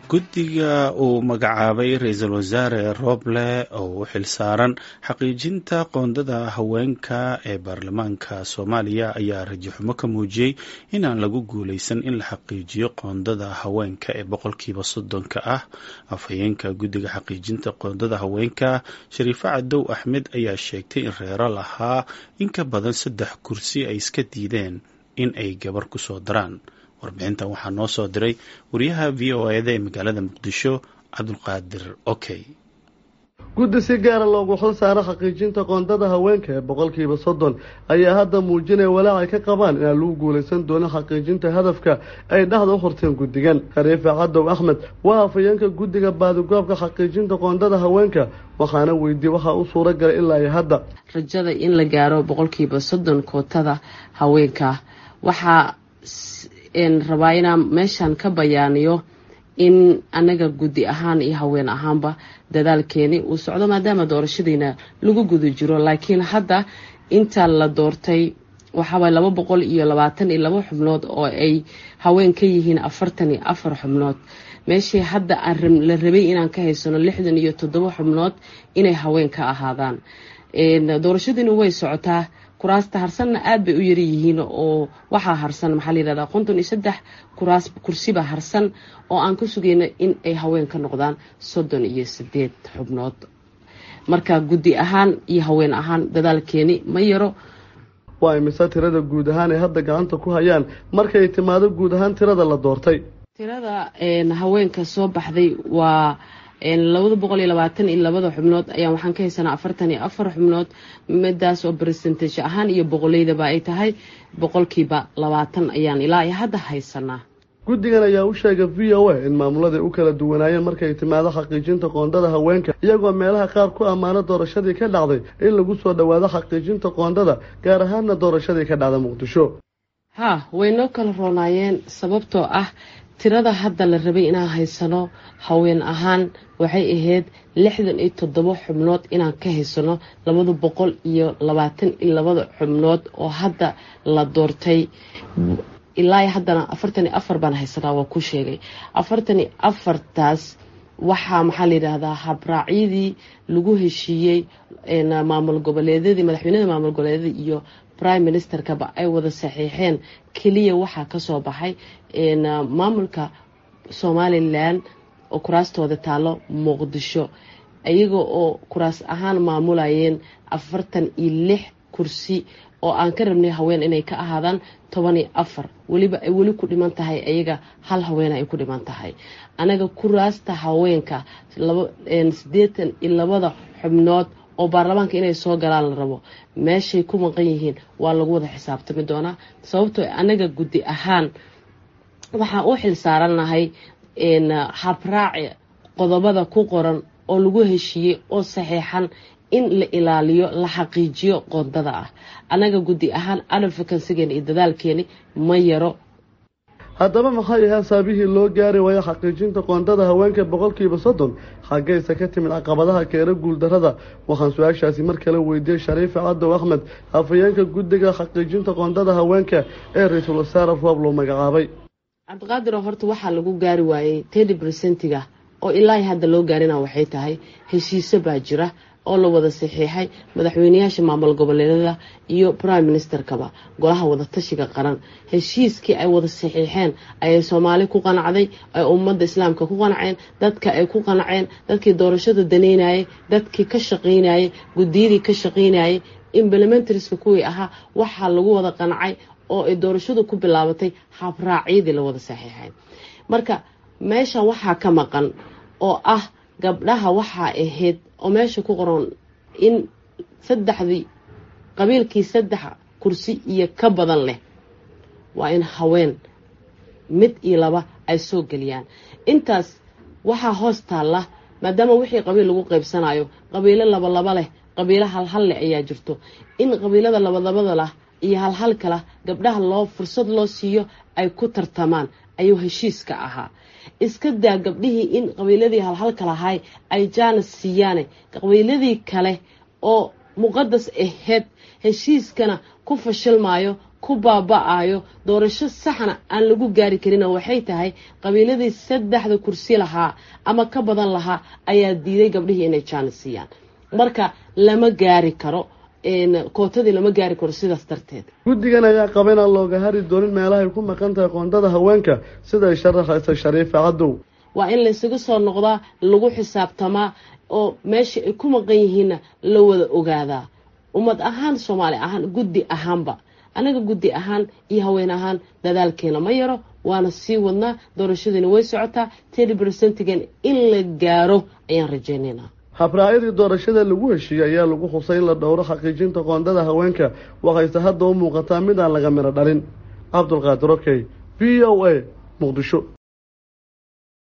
guddiga uu magacaabay ra-iisul wasaare Roble oo u xilsaaran xaqiijinta qoondada haweenka ee baarlamaanka Soomaaliya ayaa rajo xumo ka muujiyey inaan lagu guuleysan in la xaqiijiyo qoondada haweenka ee boqolkiiba 30 ah. Afhayeenka guddiga xaqiijinta qoondada haweenka Shariifo Cadow Axmed ayaa sheegtay in reero lahaa in ka badan 3 kursi ay iska diideen in ay gabar ku soo daraan. warbixintan waxaa noo soo diray wariyaha VOA-da ee magaalada Muqdisho Cabdulqaadir Okey. guddi si gaara loogu xil saaro xaqiijinta qoondada haweenka ee boqolkiiba 30 ayaa hadda muujinaya walaac ay ka qabaan in lagu guuleysan doono xaqiijinta hadafka ay dhexda u horteen guddigan. Shariifo Cadow Axmed waa afhayeenka guddiga baadigoobka xaqiijinta qoondada haweenka waxaana weydiiyey waxa uu suura galay ilaa hadda rajada in la gaaro boqolkiiba 30 kootada haweenka. waxaa rabaa inaan meeshan ka bayaaniyo in anaga guddi ahaan iyo haween ahaanba dadaalkeeni uu socdo maadaama doorashadiina lagu guda jiro, laakiin hadda inta la doortay waxaa 222 xubnood oo ay haween ka yihiin 44 xubnood. meeshii hadda la rabay inaan ka haysano 67 xubnood inay haween ka ahaadaan. doorashadiina way socotaa, kuraasta harsanna aad bay u yar yihiin oo waxaa harsan maxaa la yiraahdaa 53 kursiba harsan oo aan ku sugayno in ay haween ka noqdaan 38 xubnood. marka guddi ahaan iyo haween ahaan dadaalkeeni ma yaro. waa imisa tirada guud ahaan ay hadda gacanta ku hayaan markay timaado guud ahaan tirada la doortay? tirada haweenka soo baxday waa 222 xubnood ayaa waxaan ka haysanaa 44 xubnood, midaas oo percentage ahaan iyo boqoleydaba ay tahay boqolkiiba 20 ayaan ilaa hadda haysanaa. guddigan ayaa u sheegay VOA in maamulada u kala duwanaayeen markay timaado xaqiijinta qoondada haweenka, iyagoo meelaha qaar ku ammaano doorashadii ka dhacday in lagu soo dhawaado xaqiijinta qoondada, gaar ahaanna doorashadii ka dhacday Muqdisho. way noo kala roonaayeen sababtoo ah tirada hadda la rabay inaan haysano haween ahaan waxay ahayd 67 xubnood inaan ka haysano 222 xubnood oo hadda la doortay. ilaa haddana 44 baan haysanaa, waa ku sheegay 44taas waxaa maxaa la yiraahdaa habraacyadii lagu heshiiyey maamul goboleedyadii, madaxweynaha maamul goboleedyada iyo prime ministerkaba ay wada saxiixeen. kaliya waxaa ka soo baxay maamulka Somaliland oo kuraastooda taalo Muqdisho, ayaga oo kuraas ahaan maamulayeen 46 kursi oo aan ka rabnay haween inay ka ahaadaan 14. waliba ay wali ku dhiman tahay ayaga hal haween ay ku dhiman tahay. anaga kuraasta haweenka 82 xubnood oo baarlamaanka inay soo galaan la rabo, meeshay ku maqan yihiin waa lagu wada xisaabtami doonaa. sababtoo anaga guddi ahaan waxaan u xil saaranahay habraaci qodobada ku qoran oo lagu heshiiyey oo saxiixan in la ilaaliyo, la xaqiijiyo qoondada ah. anaga guddi ahaan advocacy-geena iyo dadaalkeeni ma yaro. haddaba maxay ahaa saabihii loo gaari waayo xaqiijinta qoondada haweenka boqolkiiba 30? xaggaysa ka timid caqabadaha keena guuldarrada? waxaan su-aashaasi mar kale weydiiyey Shariifo Cadow Axmed, afhayeenka guddiga xaqiijinta qoondada haweenka ee ra-iisul wasaare Roble magacaabay. Cabdiqaadir, horta waxaa lagu gaari waayey 30%-ga oo ilaa hadda loo gaarina waxay tahay heshiisyo baa jira oo la wada saxiixay madaxweynayaasha maamul goboleedyada iyo prime ministerkaba, golaha wada tashiga qaran. heshiiskii ay wada saxiixeen ay Soomaali ku qanacday, ay ummadda islaamka ku qanceen, dadka ay ku qanceen, dadkii doorashada daneynayay, dadkii ka shaqeynayay, gudiyadii ka shaqeynayay, implementarieska kuwii ahaa, waxaa lagu wada qancay oo ay doorashadu ku bilaabatay habraacyadii la wada saxiixay. marka meesha waxaa ka maqan oo ah gabdhaha waxaa ahayd oo meesha ku qoran in qabiilkii 3 kursi iyo ka badan leh waa in haween 1 iyo 2 ay soo geliyaan. intaas waxaa hoos taala maadaama wixii qabiil lagu qaybsanayo qabiilo 2 leh, qabiilo 1 leh ayaa jirto. in qabiilada 2 leh iyo 1 kala gabdhaha loo fursad loo siiyo ay ku tartamaan ayuu heshiiska ahaa. iska daa gabdhihii in qabiiladii 1 kala ahay ay jaanis siiyaan, qabiiladii kale oo muqadas ahayd heshiiskana ku fashilmaayo ku baaba'ayo doorasho saxna aan lagu gaari karin waxay tahay qabiiladii 3 kursi lahaa ama ka badan lahaa ayaa diiday gabdhihii inay jaanisiyaan marka lama gaari karo kootadii lama gaari karo sidaas darteed guddigan ayaa qaba in aan looga hari doonin meelaha ay ku maqan tahay qoondada haweenka sida ay sharaxaysa Shariifa Cadow waa in la isugu soo noqdaa lagu xisaabtamaa oo meesha ay ku maqan yihiin la wada ogaadaa ummad ahaan Soomaali ahaan guddi ahaanba anaga guddi ahaan iyo haween ahaan dadaalkeena ma yaro waana sii wadnaa doorashadina way socotaa 30% in la gaaro ayaan rajaynaynaa habraayadii doorashada lagu heshiiyay ayaa lagu xusay in la dhowro xaqiijinta qoondada haweenka waxayse hadda u muuqataa mid aan laga miro dhalin Cabdulqaadir Okey VOA Muqdisho